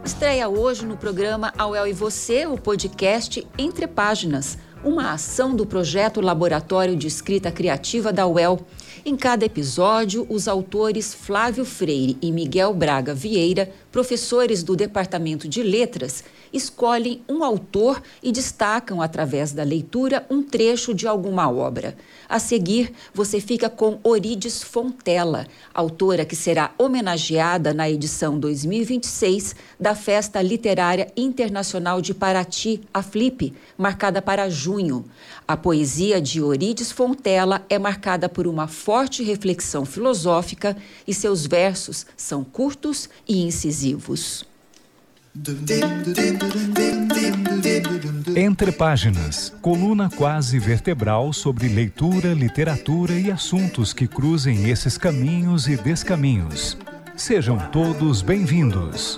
Estreia hoje no programa AUEL e Você, o podcast Entre Páginas, uma ação do projeto Laboratório de Escrita Criativa da UEL. Em cada episódio, os autores Flávio Freire e Miguel Braga Vieira, professores do Departamento de Letras, escolhem um autor e destacam, através da leitura, um trecho de alguma obra. A seguir, você fica com Orides Fontella, autora que será homenageada na edição 2026 da Festa Literária Internacional de Paraty, a FLIP, marcada para junho. A poesia de Orides Fontella é marcada por uma forte reflexão filosófica e seus versos são curtos e incisivos. Entre Páginas, coluna quase vertebral sobre leitura, literatura e assuntos que cruzem esses caminhos e descaminhos. Sejam todos bem-vindos.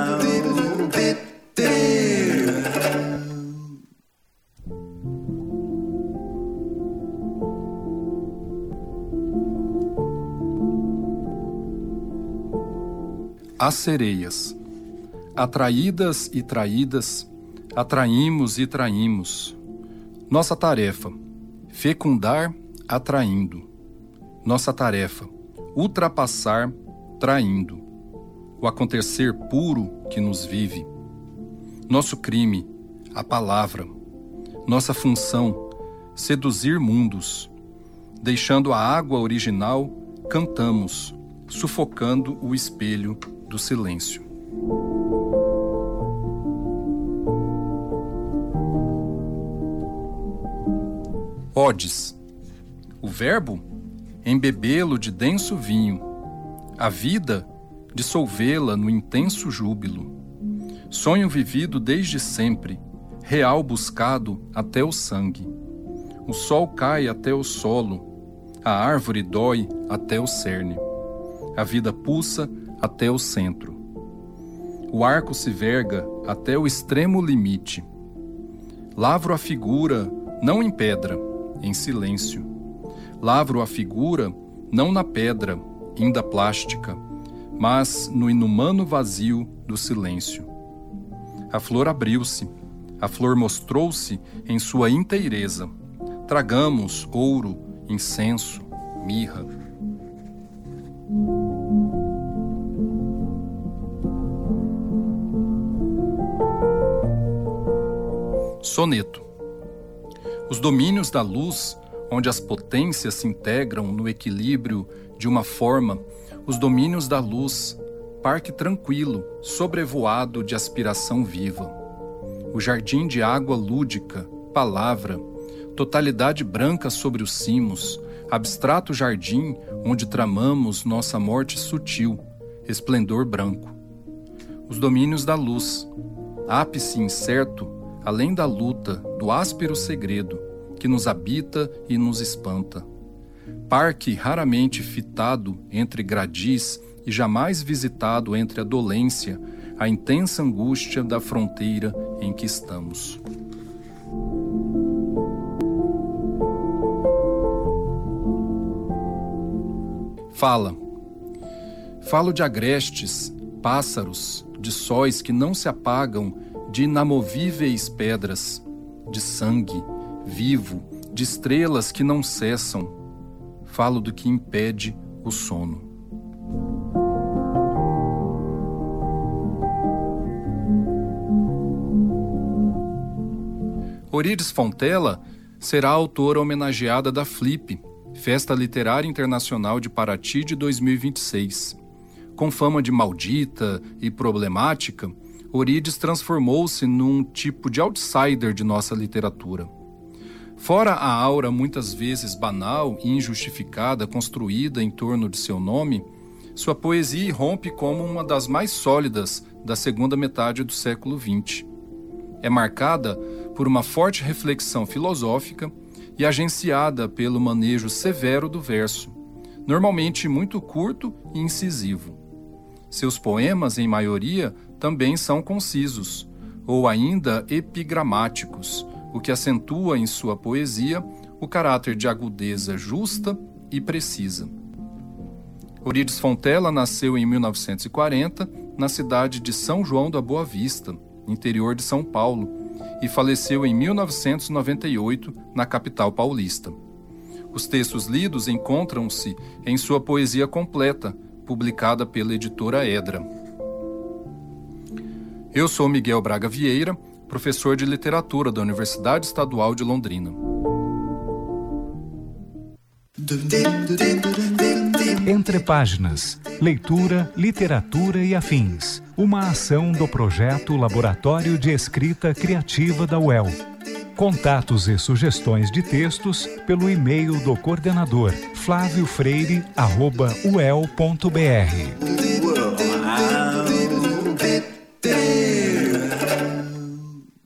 As sereias. Atraídas e traídas, atraímos e traímos. Nossa tarefa, fecundar atraindo. Nossa tarefa, ultrapassar traindo. O acontecer puro que nos vive. Nosso crime, a palavra. Nossa função, seduzir mundos. Deixando a água original, cantamos, sufocando o espelho do silêncio. Odes. O verbo, embebê-lo de denso vinho. A vida, dissolvê-la no intenso júbilo. Sonho vivido desde sempre, real buscado até o sangue. O sol cai até o solo, a árvore dói até o cerne. A vida pulsa até o centro. O arco se verga até o extremo limite. Lavro a figura, não em pedra, em silêncio. Lavro a figura, não na pedra, ainda plástica, mas no inumano vazio do silêncio. A flor abriu-se, a flor mostrou-se em sua inteireza. Tragamos ouro, incenso, mirra. Soneto. Os domínios da luz, onde as potências se integram no equilíbrio de uma forma, os domínios da luz, parque tranquilo, sobrevoado de aspiração viva. O jardim de água lúdica, palavra, totalidade branca sobre os cimos, abstrato jardim onde tramamos nossa morte sutil, esplendor branco. Os domínios da luz, ápice incerto, além da luta, do áspero segredo, que nos habita e nos espanta. Parque raramente fitado entre gradis e jamais visitado entre a dolência, a intensa angústia da fronteira em que estamos. Fala. Falo de agrestes, pássaros, de sóis que não se apagam, de inamovíveis pedras, de sangue, vivo, de estrelas que não cessam. Falo do que impede o sono. Orides Fontella será a autora homenageada da FLIP, Festa Literária Internacional de Paraty de 2026. Com fama de maldita e problemática, Orides transformou-se num tipo de outsider de nossa literatura. Fora a aura muitas vezes banal e injustificada construída em torno de seu nome, sua poesia irrompe como uma das mais sólidas da segunda metade do século XX. É marcada por uma forte reflexão filosófica e agenciada pelo manejo severo do verso, normalmente muito curto e incisivo. Seus poemas, em maioria, também são concisos, ou ainda epigramáticos, o que acentua em sua poesia o caráter de agudeza justa e precisa. Orides Fontella nasceu em 1940 na cidade de São João da Boa Vista, interior de São Paulo, e faleceu em 1998 na capital paulista. Os textos lidos encontram-se em sua poesia completa, publicada pela editora Edra. Eu sou Miguel Braga Vieira, professor de literatura da Universidade Estadual de Londrina. Entre Páginas, leitura, literatura e afins. Uma ação do projeto Laboratório de Escrita Criativa da UEL. Contatos e sugestões de textos pelo e-mail do coordenador flaviofreire@uel.br.